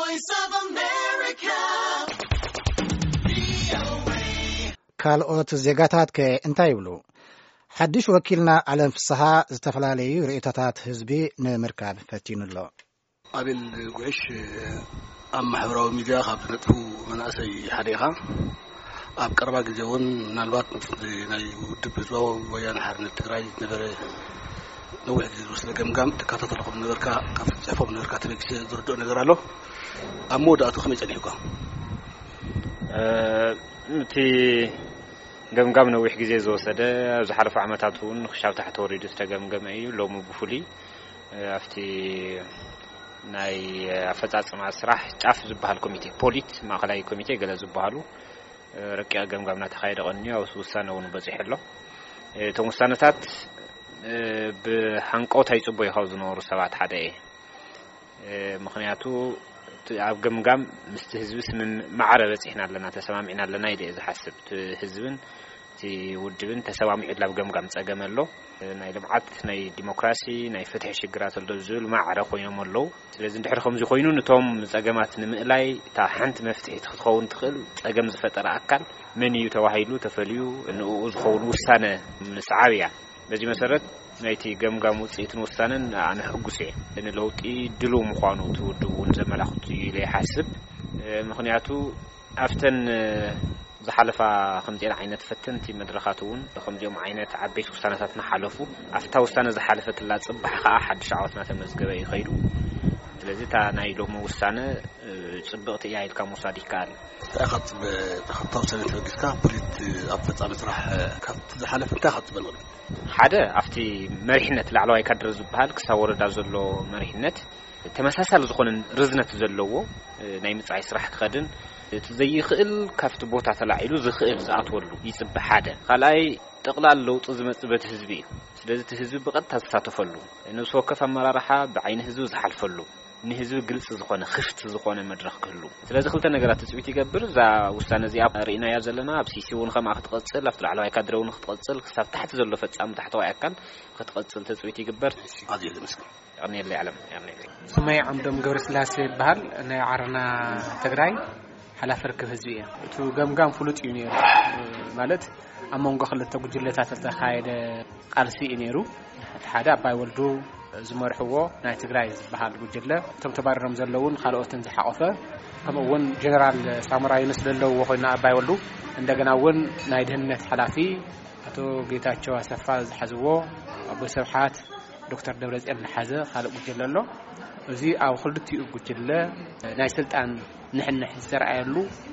Voice of America. ካልኦት ዜጋታት ከእንታይ ይብሉ ሓድሽ ወኪልና ዓለም ፍስሓ ዝተፈላለዩ ርእይቶታት ህዝቢ ንምርካብ ፈቲኑሎ አቤል ጉዕሽ ኣብ ማሕበራዊ ሚድያ ካብ ነጥፉ መናእሰይ ሓደኻ ኣብ ቀረባ ግዜ እውን ምናልባት ናይ ውድብ ህዝባዊ ወያነ ሓርነት ትግራይ ነበረ ነዊሕ ግዜ ዝወሰደ ገምጋም ተከታተልኩም ነበርካ ካብ ፅሑፎም ነበርካ ተበጊሰ ዝርድኦ ነገር ኣሎ ኣብ መወዳእቱ ከመይ ፀኒሕካ እቲ ገምጋም ነዊሕ ግዜ ዝወሰደ ዝሓለፈ ዓመታት እውን ክሻብ ታሕቲ ወሪዱ ዝተገምገመ እዩ ሎሙ ብፍሊ ኣብቲ ናይ ኣፈጻጽማ ስራሕ ጫፍ ዝበሃል ኮሚቴ ፖሊት ማእከላይ ኮሚቴ ገለ ዝበሃሉ ረቂቕ ገምጋምና ተኻይደ ቆንዮ ኣውስ ውሳነ እውን በፂሕሎ እቶም ውሳነታት ብሃንቆት ኣይጽቦ ይኸው ዝነበሩ ሰባት ሓደ ምክንያቱ ኣብ ገምጋም ምስቲ ህዝቢ ስምን ማዕረ በፂሕና ኣለና ተሰማሚዕና ኣለና ኢደ ዝሓስብ ህዝብን እቲ ውድብን ተሰማሚዑ ላብ ገምጋም ፀገመሎ ናይ ልምዓት ናይ ዲሞክራሲ ናይ ፍትሒ ሽግራት ኣሎ ዝብል ማዕረ ኮይኖም ኣለዉ ስለዚ እንድሕር ከምዚ ኮይኑ ነቶም ፀገማት ንምእላይ እታ ሓንቲ መፍትሒ ክትኸውን ትኽእል ፀገም ዝፈጠረ ኣካል መን እዩ ተዋሂሉ ተፈልዩ ንኡ ዝኸውን ውሳነ ምስዓብያ በዚ መሰረት ናይቲ ገምጋም ውፅኢትን ውሳነን ኣነ ሕጉስ እየ ንለውጢ ድሉው ምዃኑ ትውድቡ ዘመላኽቱ ኢለ ይሓስብ ምክንያቱ ኣፍተን ዝሓለፋ ከምዚአን ዓይነት ፈተንቲ መድረኻት እውን ከምዚኦም ዓይነት ዓበይቲ ውሳነታት ንሓለፉ ኣፍታ ውሳነ ዝሓለፈትላ ጽባሕ ከዓ ሓድሽ ዓወትና ተመዝገበ ይኸይዱ ስለዚ ታ ናይ ሎሙ ውሳነ ጽብቕቲ እያ ኢልካ ምውሳድ ይከኣል ተኸጽብ ተኸታው ሰነት በጊስካ ፖሊት ኣብ ፈጻሚ ስራሕ ካብቲ ዝሓለፈ እንታይ ኸጽበል ሓደ ኣብቲ መሪሕነት ላዕለዋይ ካድረ ዝበሃል ክሳብ ወረዳ ዘሎ መሪሕነት ተመሳሳሊ ዝኾነ ርዝነት ዘለዎ ናይ ምጽዓይ ስራሕ ክኸድን እቲ ዘይኽእል ካብቲ ቦታ ተላዒሉ ዝኽእል ዝኣትወሉ ይጽብሕ ሓደ ካልኣይ ጠቕላላ ለውጢ ዝመጽበት ህዝቢ እዩ ስለዚ እቲ ህዝቢ ብቐጥታ ዝሳተፈሉ ነብሲ ወከፍ ኣመራርሓ ብዓይኒ ህዝቢ ዝሓልፈሉ ንህዝቢ ግልጽ ዝኾነ ክፍት ዝኾነ መድረኽ ክህሉ ስለዚ ክልተ ነገራት ትጽቢት ይገብር እዛ ውሳነ እዚኣ ርኢናያ ዘለና ኣብ ሲሲ እውን ከማ ክትቐጽል ኣብቲ ላዕለዋይ ካድረ እውን ክትቐጽል ክሳብ ታሕቲ ዘሎ ፈጻሚ ታሕተዋይ ኣካል ክትቐጽል ተጽቢት ይግበር ኣዝዩ ዝምስክር ያርኔለ ዓለም ያርኔለ ስመይ ዓምዶም ገብረስላሴ ይበሃል ናይ ዓረና ትግራይ ሓላፊ ርክብ ህዝቢ እያ እቲ ገምጋም ፍሉጥ እዩ ነይሩ ማለት ኣብ መንጎ ክልተ ጉጅለታት ዝተኻየደ ቃልሲ እዩ ነይሩ እቲ ሓደ ኣባይ ወልዱ ዝመርሕዎ ናይ ትግራይ ዝበሃል ጉጅለ እቶም ተባረሮም ዘለውን ካልኦትን ዝሓቆፈ ከምኡውን ጀነራል ሳሙራ ዩኑስ ዘለውዎ ኮይኑ ኣባይ ወልዱ እንደገና እውን ናይ ድህነት ሓላፊ ኣቶ ጌታቸው ኣሰፋ ዝሓዝዎ ኣቦ ሰብሓት ዶክተር ደብረጽዮን ዝሓዘ ካልእ ጉጅለ ኣሎ እዚ ኣብ ክልቲኡ ጉጅለ ናይ ስልጣን ንሕንሕ ዝረኣየሉ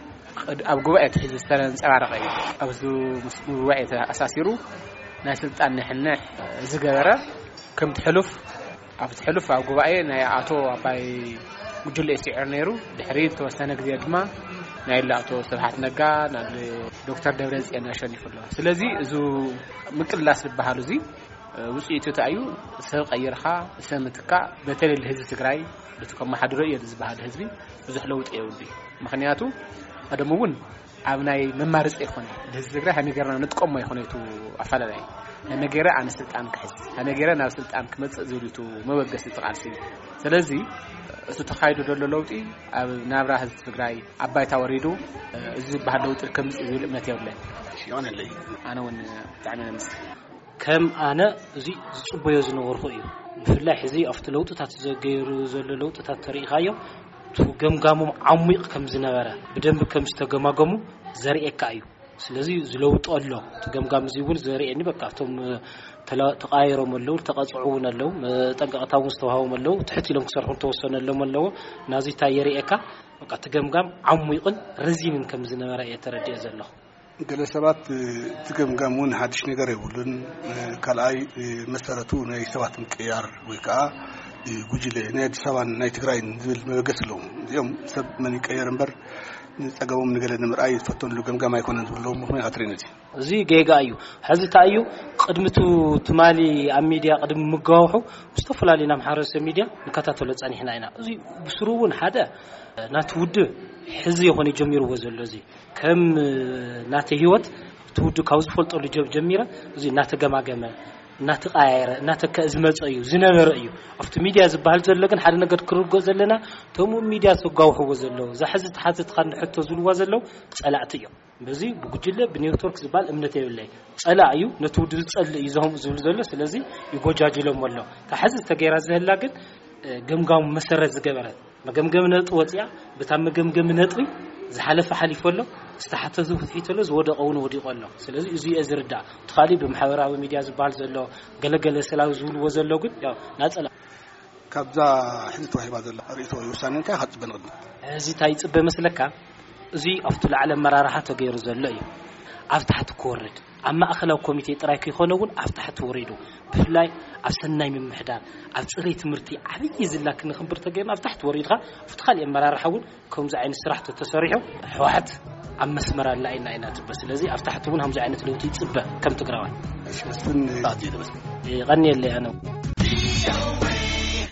ኣብ ጉባኤ ትሕዝ ዝተንጸባረቐ እዩ ኣብዚ ጉባኤ ኣሳሲሩ ናይ ስልጣን ንሕንሕ ዝገበረ ከም ትሕልፍ ኣብ ትሕልፍ ኣብ ጉባኤ ናይ ኣቶ ኣባይ ጉጅለ ሲዕር ነይሩ ድሕሪ ተወሰነ ግዜ ድማ ናይ ኣቶ ስብሓት ነጋ ናይ ዶክተር ደብረጽዮን ኣሸኒፉሎ ስለዚ እዚ ምቅላስ ዝበሃል እዚ ውጽኢቱ ታዩ ሰብ ቀይርኻ ሰምትካ በተለይ ህዝቢ ትግራይ ብትከም ማሕደሮ እዩ ዝበሃል ህዝቢ ብዙሕ ለውጥ የውዲ ምክንያቱ ቀደምውን ኣብ ናይ መማርጽ ይኾነ ህዝቢ ትግራይ ሃነገርና ንጥቀሞ ይኾነቱ ኣፈላላይ ሃነገረ ኣነ ስልጣን ክሕዝ ሃነገረ ናብ ስልጣን ክመጽእ ዝብልቱ መበገስ ተቃልሲ ስለዚ እሱ ተኻይዱ ዘሎ ለውጢ ኣብ ናብራ ህዝቢ ትግራይ ኣባይታ ወሪዱ እዚ ዝበሃል ለውጢ ከም ዝብል እምነት የብለን ይሆነለይ ኣነ እውን ጣዕመ ምስ ከም ኣነ እዚ ዝጽበዮ ዝነበርኩ እዩ ብፍላይ ሕዚ ኣብቲ ለውጥታት ዘገይሩ ዘሎ ለውጥታት ተሪኢኻዮ ገምጋሞም ዓሚቕ ከም ዝነበረ ብደንብ ከም ዝተገማገሙ ዘርኤካ እዩ ስለዚ ዝለውጥ ኣሎ ገምጋም እዚ እውን ዘርኤኒ በቃ እቶም ተቃይሮም ኣለዉ ተቐጽዑን ኣለዉ ጠንቀቕታውን ዝተዋሃቦም ኣለዉ ትሕት ኢሎም ክሰርሑ ተወሰነሎም ኣለዉ ናዚ ታየርኤካ በቃ ተገምጋም ዓሚቕን ረዚንን ከም ዝነበረ የተረድእ ዘለኹ ገለ ሰባት ትገምጋሙን ሓድሽ ነገር ይብሉን ካልኣይ መሰረቱ ናይ ሰባት ምቅያር ወይ ከዓ ጉጅለ ናይ ኣዲስ ኣበባን ናይ ትግራይን ዝብል መበገስ ኣለዎም እዚኦም ሰብ መን ይቀየር እምበር ንፀገሞም ንገለ ንምርኣይ ዝፈተንሉ ገምጋም ኣይኮነን ዝብለዎም ምክንያት ትሪን እዚ ጌጋ እዩ ሕዚ ታዩ ቅድምቱ ትማሊ ኣብ ሚድያ ቅድም ምጋውሑ ዝተፈላለዩ ናብ ማሕበረሰብ ሚድያ ንከታተሎ ጸኒሕና ኢና እዚ ብስሩ እውን ሓደ ናቲ ውድብ ሕዚ ይኾነ ጀሚርዎ ዘሎ እዚ ከም ናቲ ህይወት ትውድ ካብ ዝፈልጠሉ ጀሚረ እዚ ናተገማገመ እናተቃየረ እናተከዝመጽ እዩ ዝነበረ እዩ ኣብቲ ሚድያ ዝበሃል ዘሎ ግን ሓደ ነገር ክርጎ ዘለና ተሙ ሚድያ ተጓውሕዎ ዘሎ ዝሕዝ ተሓዝት ካን ሕቶ ዝልዋ ዘሎ ጸላእቲ እዩ በዚ ብጉጅለ ብኔትወርክ ዝበሃል እምነት የብለይ ጸላእ እዩ ነቲ ውድብ ጸልእ እዩ ዝሆም ዝብል ዘሎ ስለዚ ይጎጃጅሎም ወሎ ተሓዝ ተገይራ ዝህላ ግን ገምጋም መሰረት ዝገበረት መገምገም ነጥ ወጽያ በታ መገምገም ነጥሪ ዝሓለፈ ሓሊፈሎ ዝተሓተቱ ፍትሒተሎ ዝወደቀውን ወዲቆሎ ስለዚ እዚ እዝርዳ ተኻሊ በማሕበራዊ ሚድያ ዝበሃል ዘሎ ገለገለ ሰላው ዝብልዎ ዘሎ ግን ያው ናጸላ ካብዛ ሕዝብ ተዋሂባ ዘሎ ርእቶ ውሳኔ እንታይ ሓጽበን ቅድም እዚ ታይ ጽበ መስለካ እዚ ኣብቱ ለዓለ መራራሓ ተገይሩ ዘሎ እዩ ኣብ ታሕቲ ክወርድ ኣብ ማእኸላዊ ኮሚቴ ጥራይ ክይኾነውን ኣብ ታሕቲ ወሪዱ ብፍላይ ኣብ ሰናይ ምምሕዳር ኣብ ጽሬይ ትምህርቲ ዓብይ ዝላክ ንኽንብር ተገይርና ኣብ ታሕቲ ወሪድኻ ኣብቲ ካልእ መራራሓውን ከምዚ ዓይነት ስራሕ ተሰሪሑ ሕወሓት ኣብ መስመር ኣላ ኢና ትበ ስለዚ ኣብ ታሕቲ እውን ከምዚ ዓይነት ለውጢ ይጽበ ከም ትግራዋይ እሺ መስፍን ታዲያ ቀኒ የለ ኣነ